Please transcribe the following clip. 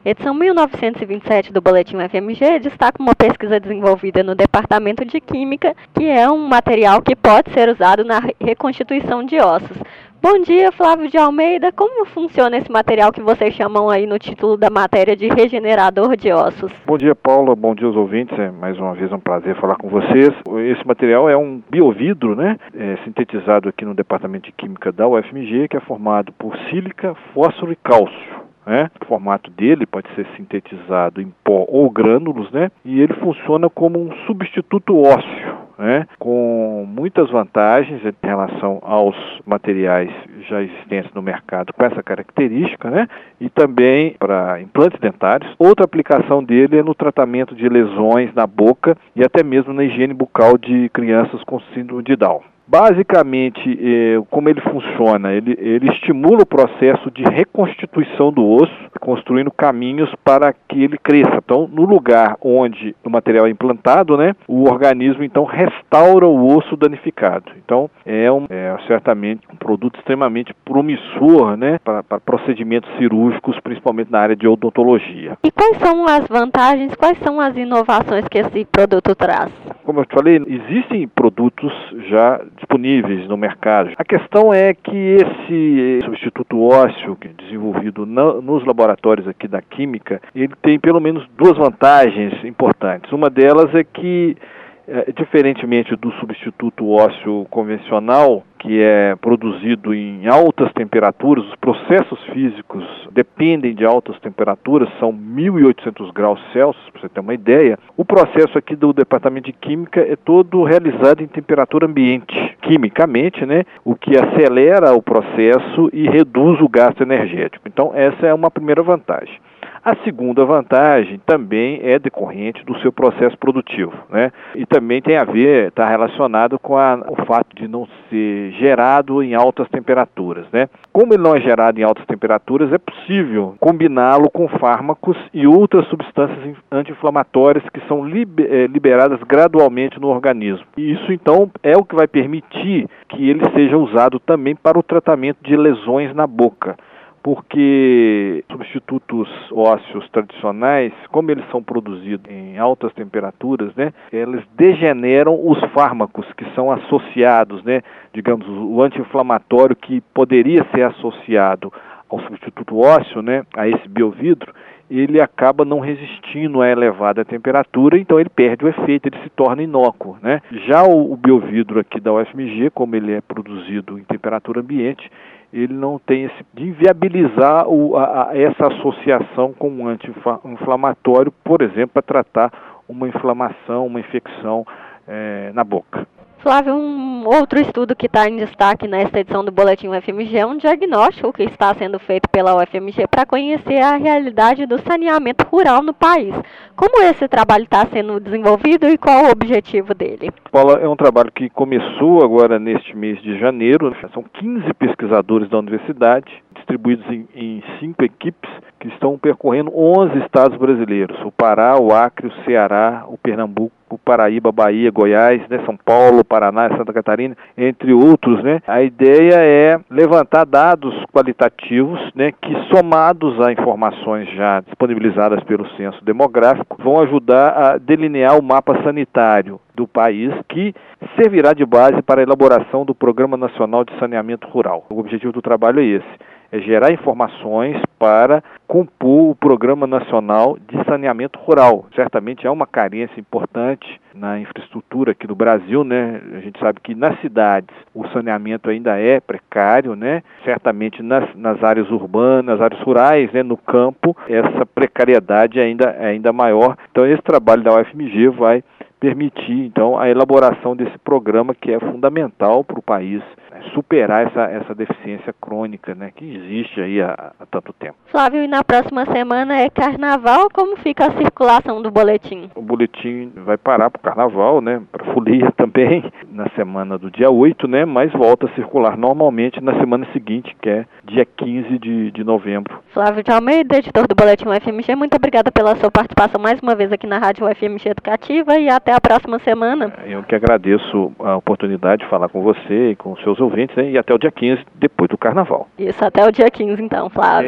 Edição 1927 do Boletim UFMG destaca uma pesquisa desenvolvida no Departamento de Química, que é um material que pode ser usado na reconstituição de ossos. Bom dia, Flávio de Almeida. Como funciona esse material que vocês chamam aí no título da matéria de regenerador de ossos? Bom dia, Paula. Bom dia aos ouvintes. É mais uma vez um prazer falar com vocês. Esse material é um biovidro, sintetizado aqui no Departamento de Química da UFMG, que é formado por sílica, fósforo e cálcio. O formato dele pode ser sintetizado em pó ou grânulos, e ele funciona como um substituto ósseo, com muitas vantagens em relação aos materiais já existentes no mercado com essa característica, e também para implantes dentários. Outra aplicação dele é no tratamento de lesões na boca e até mesmo na higiene bucal de crianças com síndrome de Down. Basicamente, como ele funciona, ele estimula o processo de reconstituição do osso, construindo caminhos para que ele cresça. Então, no lugar onde o material é implantado, o organismo então restaura o osso danificado. Então, é certamente um produto extremamente promissor, para procedimentos cirúrgicos, principalmente na área de odontologia. E quais são as vantagens, quais são as inovações que esse produto traz? Como eu te falei, existem produtos já disponíveis no mercado. A questão é que esse substituto ósseo desenvolvido nos laboratórios aqui da Química, ele tem pelo menos duas vantagens importantes. Uma delas é que, diferentemente do substituto ósseo convencional, que é produzido em altas temperaturas, os processos físicos dependem de altas temperaturas, são 1.800 graus Celsius, para você ter uma ideia. O processo aqui do Departamento de Química é todo realizado em temperatura ambiente, quimicamente, o que acelera o processo e reduz o gasto energético. Então, essa é uma primeira vantagem. A segunda vantagem também é decorrente do seu processo produtivo, e também tem a ver, está relacionado com o fato de não ser gerado em altas temperaturas, Como ele não é gerado em altas temperaturas, é possível combiná-lo com fármacos e outras substâncias anti-inflamatórias que são liberadas gradualmente no organismo. E isso, então, é o que vai permitir que ele seja usado também para o tratamento de lesões na boca. Porque substitutos ósseos tradicionais, como eles são produzidos em altas temperaturas, eles degeneram os fármacos que são associados, digamos, o anti-inflamatório que poderia ser associado ao substituto ósseo, a esse biovidro, ele acaba não resistindo à elevada temperatura, então ele perde o efeito, ele se torna inócuo, Já o biovidro aqui da UFMG, como ele é produzido em temperatura ambiente, ele não tem esse de inviabilizar essa associação com um anti-inflamatório, por exemplo, para tratar uma inflamação, uma infecção na boca. Flávio, um outro estudo que está em destaque nesta edição do Boletim UFMG é um diagnóstico que está sendo feito pela UFMG para conhecer a realidade do saneamento rural no país. Como esse trabalho está sendo desenvolvido e qual o objetivo dele? Paula, é um trabalho que começou agora neste mês de janeiro. São 15 pesquisadores da universidade, distribuídos em 5 equipes, que estão percorrendo 11 estados brasileiros: o Pará, o Acre, o Ceará, o Pernambuco, o Paraíba, Bahia, Goiás, São Paulo, Paraná, Santa Catarina, entre outros. A ideia é levantar dados qualitativos, que somados a informações já disponibilizadas pelo Censo Demográfico, vão ajudar a delinear o mapa sanitário do país, que servirá de base para a elaboração do Programa Nacional de Saneamento Rural. O objetivo do trabalho é esse: é gerar informações para compor o Programa Nacional de Saneamento Rural. Certamente é uma carência importante na infraestrutura aqui do Brasil, A gente sabe que nas cidades o saneamento ainda é precário, Certamente nas áreas urbanas, áreas rurais, no campo, essa precariedade é ainda maior. Então, esse trabalho da UFMG vai permitir, então, a elaboração desse programa que é fundamental para o país superar essa deficiência crônica, que existe aí há tanto tempo. Flávio, e na próxima semana é carnaval, como fica a circulação do boletim? O boletim vai parar para o carnaval, para a folia também, na semana do dia 8, mas volta a circular normalmente na semana seguinte, que é dia 15 de novembro. Flávio de Almeida, editor do Boletim UFMG, muito obrigada pela sua participação mais uma vez aqui na Rádio UFMG Educativa e até a próxima semana. Eu que agradeço a oportunidade de falar com você e com os seus ouvintes, e até o dia 15, depois do carnaval. Isso, até o dia 15 então, Flávio.